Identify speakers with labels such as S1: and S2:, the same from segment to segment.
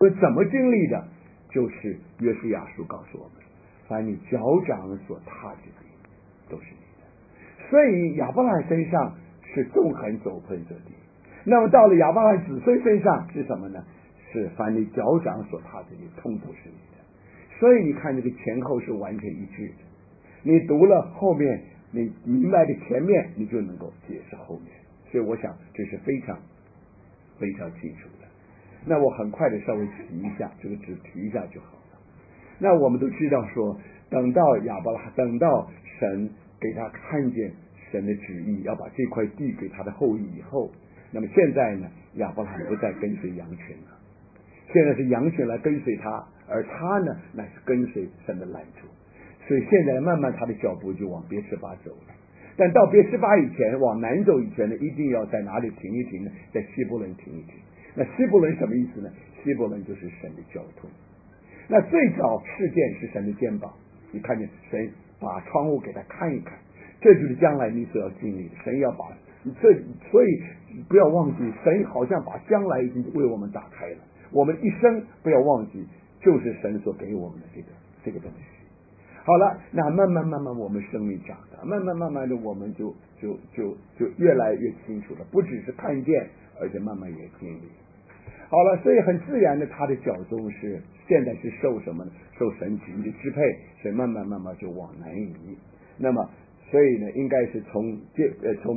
S1: 怎么经历的？就是约书亚书告诉我们，凡你脚掌所踏之地都是你的。所以亚伯拉罕身上是纵横走遍这地，那么到了亚伯拉罕子孙身上是什么呢？是凡你脚掌所踏之地通都是你的。所以你看这个前后是完全一致的，你读了后面，你明白的前面，你就能够解释后面。所以我想这是非常非常清楚的。那我很快的稍微提一下，这个只提一下就好了。那我们都知道说，等到亚伯拉罕，等到神给他看见神的旨意，要把这块地给他的后裔以后，那么现在呢，亚伯拉罕不再跟随羊群了，现在是羊群来跟随他，而他呢，乃是跟随神的拦阻。所以现在慢慢他的脚步就往别是巴走了。但到别是巴以前，往南走以前呢，一定要在哪里停一停呢？在希伯伦停一停。那希伯伦什么意思呢？希伯伦就是神的交通。那最早事件是神的肩膀，你看见神把窗户给他看一看，这就是将来你所要经历的。神要把这，所以不要忘记，神好像把将来已经为我们打开了。我们一生不要忘记，就是神所给我们的这个东西。好了，那慢慢我们生命长大，慢慢的我们就越来越清楚了，不只是看见，而且慢慢也经历。好了，所以很自然的，他的脚踪是现在是受什么呢？受神旨意的支配，所以慢慢就往南移。那么，所以呢，应该是从这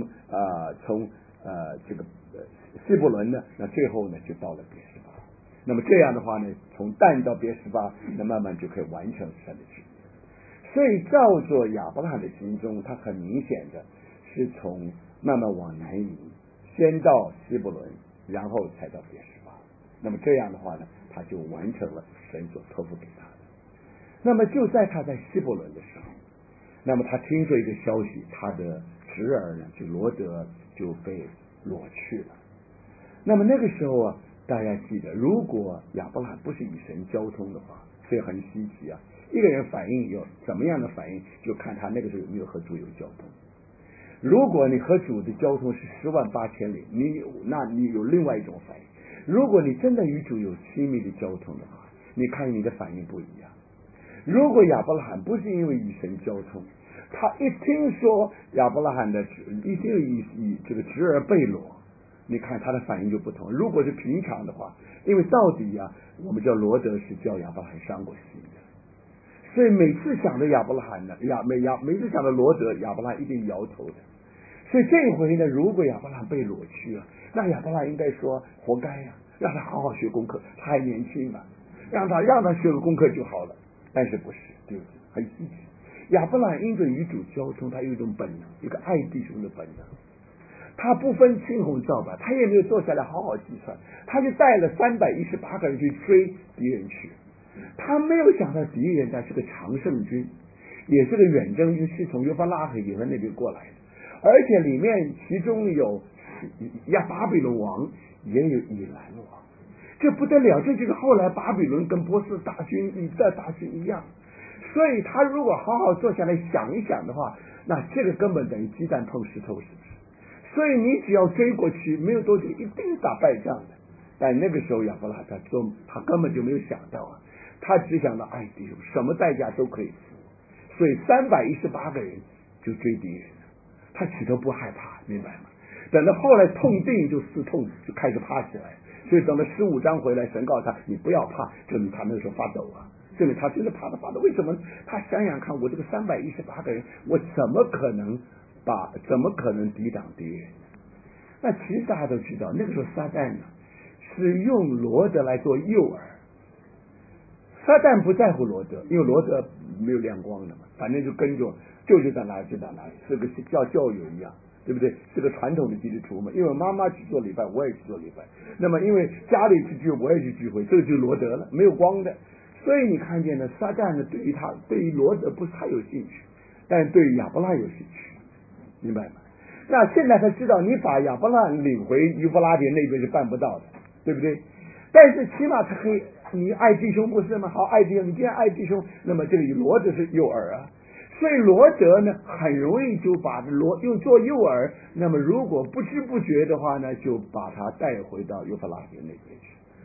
S1: 个希伯伦呢，那最后呢就到了别是巴。那么这样的话呢，从但到别是巴，那慢慢就可以完成神的旨意。所以照着亚伯拉罕的行踪，他很明显的是从慢慢往南移，先到希伯伦，然后才到别是巴。那么这样的话呢，他就完成了神所托付给他的。那么就在他在希伯伦的时候，那么他听说一个消息，他的侄儿呢，就罗德就被掳去了。那么那个时候啊，大家记得，如果亚伯拉罕不是与神交通的话，所以很稀奇啊。一个人反应有怎么样的反应，就看他那个时候有没有和主有交通。如果你和主的交通是108000里，那你有另外一种反应。如果你真的与主有亲密的交通的话，你看你的反应不一样。如果亚伯拉罕不是因为与神交通，他一听说亚伯拉罕的一定以这个侄儿被掳，你看他的反应就不同。如果是平常的话，因为到底我们叫罗德是叫亚伯拉罕伤过心的，所以每次想着亚伯拉罕呢，每次想着罗德，亚伯拉罕一定摇头的。所以这一回呢，如果亚伯拉罕被掳去了，那亚伯拉罕应该说活该呀，让他好好学功课，他还年轻嘛，让他学个功课就好了。但是不是，对不对？很稀奇。亚伯拉罕因着与主交通，他有一种本能，一个爱弟兄的本能。他不分青红皂白，他也没有坐下来好好计算，他就带了318个人去追敌人去。他没有想到敌人他是个常胜军，也是个远征军，是从约法拉罕以和那边过来的，而且里面其中有巴比伦王，也有以兰王，这不得了，这就是后来巴比伦跟波斯大军一样。所以他如果好好坐下来想一想的话，那这个根本等于鸡蛋碰石头，是不是？所以你只要追过去，没有多久一定打败仗的。但那个时候亚伯拉罕他根本就没有想到他只想到爱弟兄，什么代价都可以付。所以318个人就追敌人了，他起头不害怕，明白吗？等到后来痛定就思痛，就开始怕起来。所以等到15章回来，神告诉他你不要怕，证明他那时候发抖证明他真的怕的发抖。为什么？他想想看，我这个318个人，我怎么可能抵挡敌人？那其实大家都知道，那个时候撒旦呢是用罗德来做诱饵。撒旦不在乎罗德，因为罗德没有亮光的嘛，反正就跟着舅舅在哪里就在哪里，是个教友一样，对不对？是个传统的基督徒嘛。因为妈妈去做礼拜，我也去做礼拜。那么因为家里去聚会，我也去聚会，这个就是罗德了，没有光的。所以你看见呢，撒旦呢对于罗德不是太有兴趣，但是对于亚伯拉罕有兴趣，明白吗？那现在他知道你把亚伯拉罕领回以弗拉底那边是办不到的，对不对？但是起码他可以，你爱弟兄不是吗？好，爱弟兄，你既然爱弟兄，那么这里罗德是诱饵所以罗德呢很容易就把用做诱饵，那么如果不知不觉的话呢，就把他带回到以弗拉底那边去。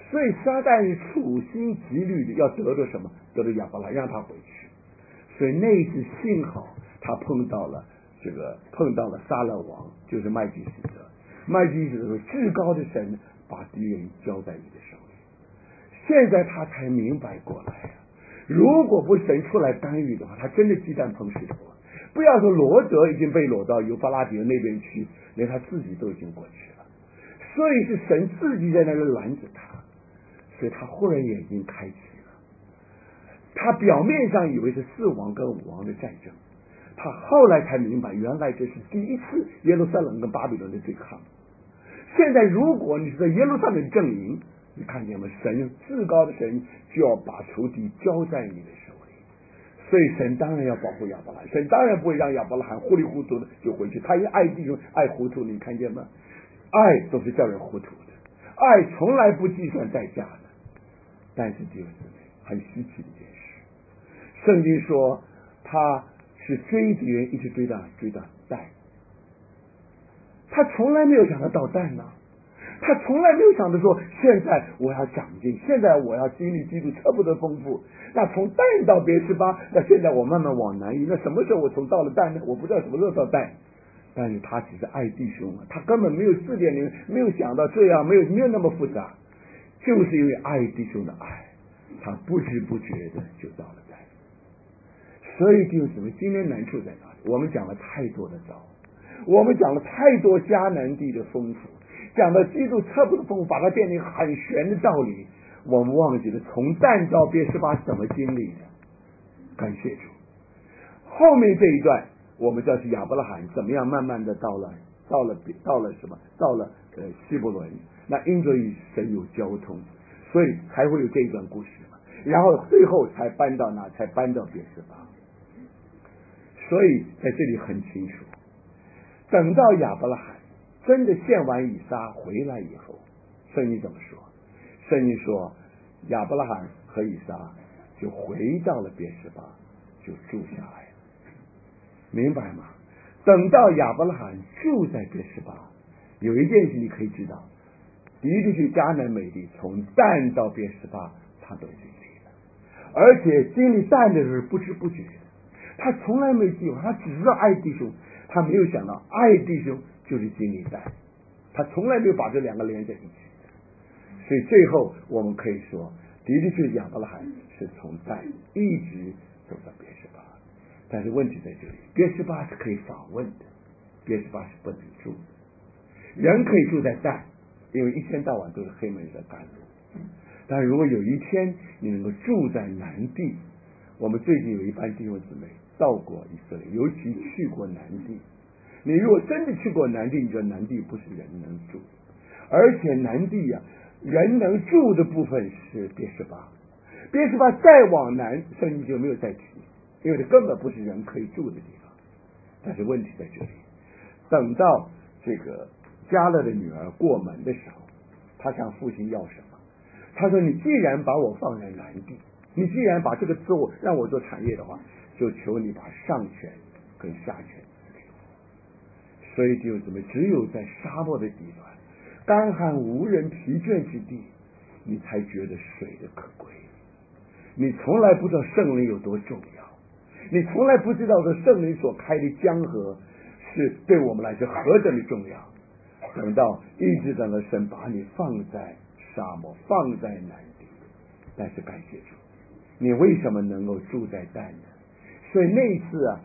S1: 所以撒旦是处心积虑的要得到什么？得到亚伯拉罕，让他回去。所以那一次幸好他碰到了撒勒王，就是麦基洗德。麦基洗德说：“至高的神把敌人交在你的手里。”现在他才明白过来啊！如果不神出来干预的话，他真的鸡蛋碰石头了。不要说罗德已经被掳到犹法拉底河那边去，连他自己都已经过去了。所以是神自己在那里拦着他，所以他忽然眼睛开启了。他表面上以为是4王跟5王的战争，他后来才明白，原来这是第一次耶路撒冷跟巴比伦的对抗。现在如果你是在耶路撒冷阵营，你看见吗？神至高的神就要把仇敌交在你的手里，所以神当然要保护亚伯拉罕，神当然不会让亚伯拉罕糊里糊涂的就回去。他因爱弟兄爱糊涂，你看见吗？爱都是叫人糊涂的，爱从来不计算代价的。但是弟兄姊妹，很稀奇的一件事，圣经说他是追敌人，一直追到蛋，他从来没有想到蛋呢。他从来没有想着说，现在我要长进，现在我要经历基督特别的丰富。那从蛋到别是巴，那现在我慢慢往南移，那什么时候我从到了蛋呢？我不知道什么时候到蛋。但是他只是爱弟兄啊，他根本没有4.0，没有想到这样，没有那么复杂，就是因为爱弟兄的爱，他不知不觉的就到了蛋。所以弟兄姊妹，今天难处在哪里？我们讲了太多的道，我们讲了太多迦南地的丰富，讲到基督特别的丰富，把它变成很玄的道理，我们忘记了从蛋到别是巴怎么经历的。感谢主。后面这一段我们知道是亚伯拉罕怎么样慢慢的到了什么？到了希伯伦。那因着与神有交通，所以才会有这一段故事嘛。然后最后才搬到哪？才搬到别是巴。所以在这里很清楚，等到亚伯拉罕真的献完以撒回来以后，圣经怎么说？圣经说亚伯拉罕和以撒就回到了别是巴，就住下来了。明白吗？等到亚伯拉罕住在别是巴，有一件事你可以知道，的确是迦南美地从但到别是巴他都经历了，而且经历但的时候不知不觉的，他从来没计划，他只知道爱弟兄，他没有想到爱弟兄就是经历但，他从来没有把这两个连在一起。所以最后我们可以说，的确是亚伯拉罕是从但一直走到别是巴。但是问题在这里，别是巴是可以访问的，别是巴是不能住的。人可以住在但，因为一天到晚都是黑门的赶路。但如果有一天你能够住在南地，我们最近有一班弟兄姊妹到过以色列，尤其去过南地。你如果真的去过南地，你知道南地不是人能住，而且南地啊，人能住的部分是别是巴，别是巴再往南，圣经就没有再提，因为这根本不是人可以住的地方。但是问题在这里，等到这个迦勒的女儿过门的时候，他向父亲要什么？他说：“你既然把我放在南地，你既然把这个做让我做产业的话，就求你把上权跟下权赐给我。”所以弟兄姊妹，只有在沙漠的地段，干旱无人疲倦之地，你才觉得水的可贵。你从来不知道圣灵有多重要，你从来不知道这圣灵所开的江河是对我们来说何等的重要。一直等到神把你放在沙漠，放在南地，但是感谢主，你为什么能够住在但呢？所以那一次啊，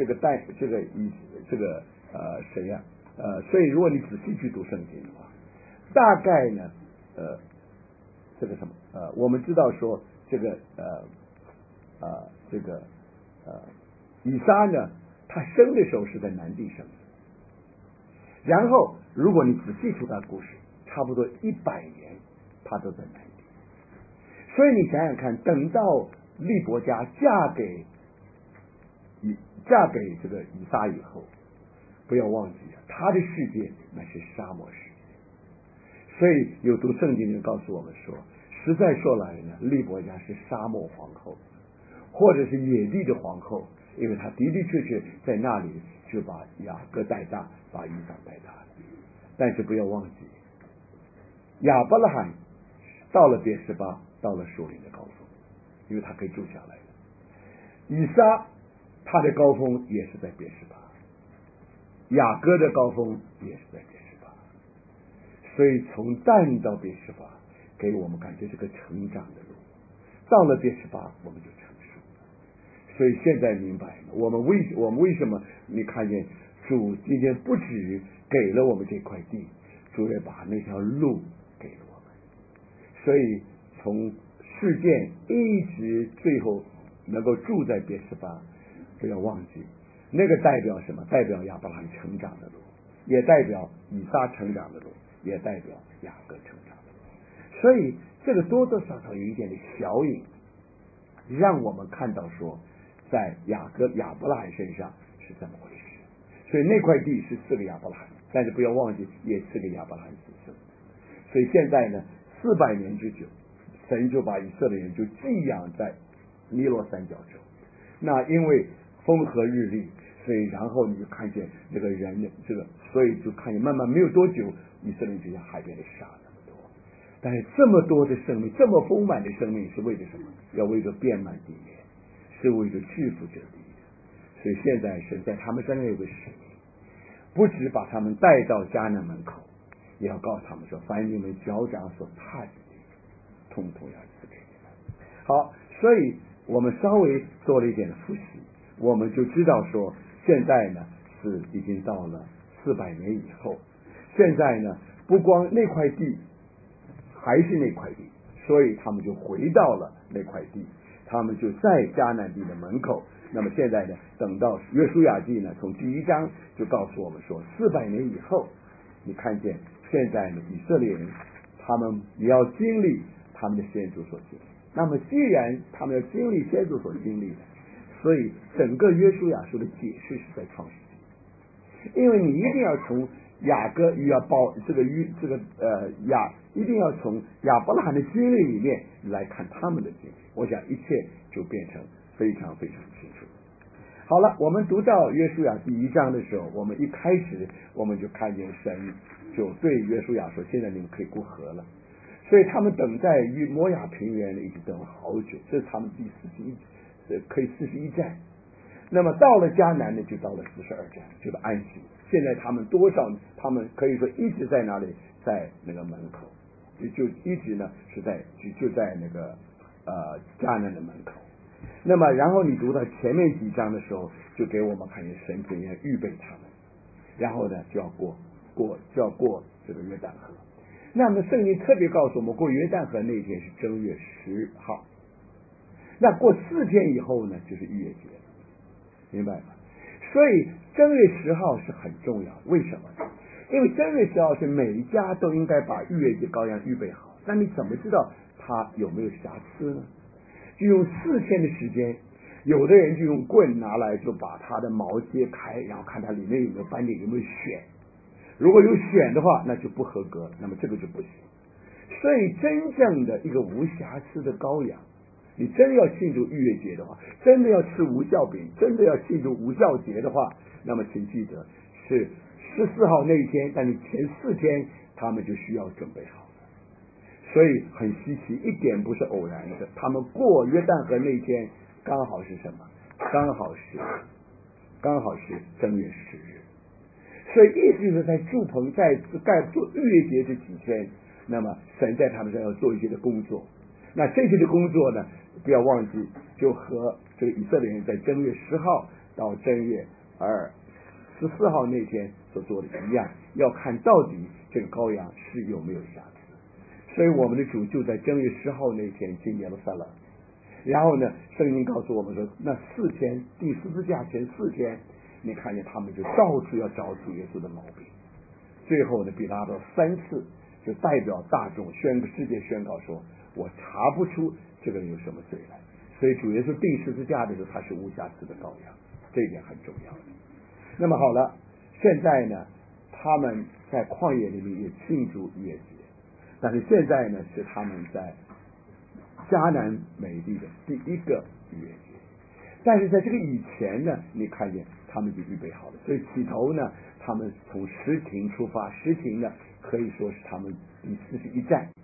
S1: 所以如果你仔细去读圣经的话，大概呢，我们知道说以撒呢，他生的时候是在南地生的。然后如果你仔细读他故事，差不多100年他都在南地。所以你想想看，等到利伯家嫁给这个以撒以后，不要忘记他的世界那是沙漠世界。所以有读圣经的人告诉我们说，实在说来呢，利伯家是沙漠皇后，或者是野地的皇后，因为他的的确确在那里就把雅各带大，把以撒带大。但是不要忘记，亚伯拉罕到了别是巴，到了树林的高峰，因为他可以住下来了。以撒他的高峰也是在别是巴，雅各的高峰也是在别是巴，所以从但到别是巴给我们感觉这个成长的路，到了别是巴我们就成熟了。所以现在明白了，我们为什么你看见主今天不止给了我们这块地，主也把那条路给了我们。所以从事件一直最后能够住在别是巴，不要忘记那个代表什么？代表亚伯拉罕成长的路，也代表以撒成长的路，也代表雅各成长的路。所以这个多多少少有一点的小影，让我们看到说在亚伯拉罕身上是这么回事。所以那块地是赐给亚伯拉罕，但是不要忘记也赐给亚伯拉罕子孙。所以现在呢400年之久，神就把以色列人就寄养在尼罗三角洲。那因为风和日丽，所以然后你就看见这个人所以就看见慢慢没有多久，以色列人就像海边的沙那么多。但是这么多的生命，这么丰满的生命是为了什么？要为着遍满地面，是为着制服这地的。所以现在神在他们身上有个使命，不只把他们带到迦南门口，也要告诉他们说，凡你们脚掌所踏的地，统统要赐给你们。好，所以我们稍微做了一点复习，我们就知道说现在呢是已经到了400年以后。现在呢不光那块地还是那块地，所以他们就回到了那块地，他们就在迦南地的门口。那么现在呢等到约书亚记呢从第1章就告诉我们说400年以后，你看见现在呢以色列人他们也要经历他们的先祖所经历。那么既然他们要经历先祖所经历的，所以整个约书亚书的解释是在创世纪。因为你一定要从雅各要报一定要从亚伯拉罕的经历里面来看他们的经历，我想一切就变成非常非常清楚。好了，我们读到约书亚第1章的时候，我们一开始我们就看见神就对约书亚说，现在你们可以过河了。所以他们等在摩亚平原已经等了好久，这是他们第41站。那么到了迦南呢，就到了42站，就是安息。现在他们他们可以说一直在哪里，在那个门口，就一直呢是就在那个迦南的门口。那么然后你读到前面几章的时候，就给我们看见神怎样预备他们，然后呢就要过这个约旦河。那么圣经特别告诉我们，过约旦河那天是正月10号，那过4天以后呢就是逾越节，明白吗？所以正月10号是很重要，为什么？因为正月10号是每一家都应该把逾越节羔羊预备好。那你怎么知道它有没有瑕疵呢？就用4天的时间，有的人就用棍拿来就把它的毛揭开，然后看它里面有没有斑点，有没有癣。如果有癣的话，那就不合格，那么这个就不行。所以真正的一个无瑕疵的羔羊，你真要庆祝逾越节的话，真的要吃无酵饼，真的要庆祝无酵节的话，那么请记得是14号那一天，但是前4天他们就需要准备好了。所以很稀奇，一点不是偶然的。他们过约旦河那一天刚好是什么？刚好是正月10日。所以意思就是在住棚在做逾越节这几天，那么神在他们身上要做一些的工作。那这些的工作呢，不要忘记，就和这个以色列人在正月10号到正月14号那天所做的一样，要看到底这个羔羊是有没有瑕疵。所以我们的主就在正月10号那天进耶路撒冷，然后呢，圣经告诉我们说，那4天第十字架前4天，你看见他们就到处要找主耶稣的毛病。最后呢，比拉多3次就代表大众世界宣告说，我查不出这个人有什么罪来。所以主耶稣钉十字架的时候，他是无瑕疵的羔羊，这一点很重要的。那么好了，现在呢，他们在旷野里面也庆祝逾越节，但是现在呢，是他们在迦南美地的第1个逾越节。但是在这个以前呢，你看见他们就预备好了。所以起头呢，他们从什亭出发，什亭呢可以说是他们第41站。